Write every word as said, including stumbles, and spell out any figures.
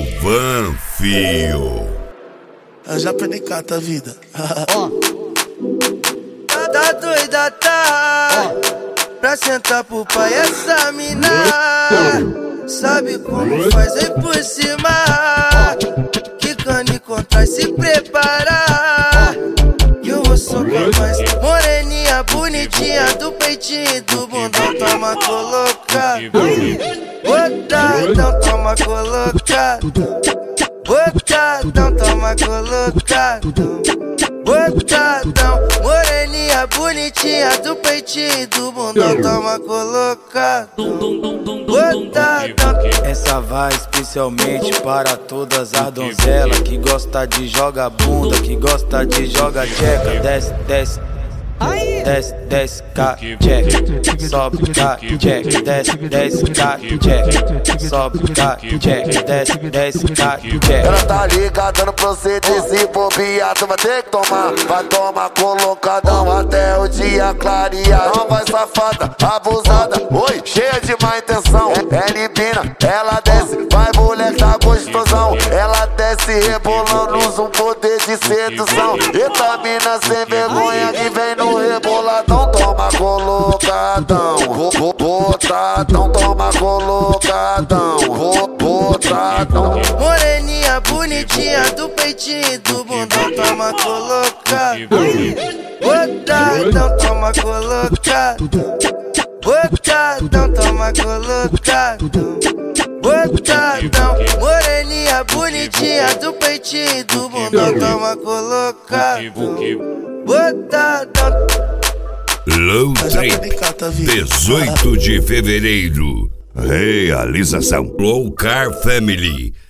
Galvão, fio. Eu já perdi cata a vida. Tá doida, tá? Pra sentar pro pai essa mina. Sabe como faz aí por cima. Quicando e contrai, se preparar. Que eu vou socar mais. Moreninha, bonitinha, do peitinho e do bundão. Toma colocado. Botadão, toma colocado. Botadão, toma colocado. Botadão, moreninha, bonitinha, do peitinho e do bundão. Toma colocado. Botadão. Essa vai especialmente para todas as donzelas que gosta de joga bunda, que gosta de joga tcheca. Desce, desce, desce, desce, cá, check. Sobe, cá, check. Desce, desce, cá, check. Sobe, cá, check. Desce, desce, cá, check. Ela tá ligada no proceder, se bobear, tu vai ter que tomar. Vai tomar colocadão até o dia clarear. Não vai safada, abusada, oi, cheia de má intenção. É libina, ela desce, vai moleque tá gostosão. Ela desce rebolando, usa um poder de sedução. Eita mina sem vergonha que vem no reboladão. Toma colocadão, botadão, toma colocadão, botadão. Moreninha, bonitinha, do peitinho e do bundão. Toma colocado. Botadão, toma colocado. Botadão, toma colocado. Botadão, moreninha, bonitinha, do peitinho e do bundão. Toma colocado. Botadão. Low Trip, dezoito de fevereiro. Realização Low Car Family.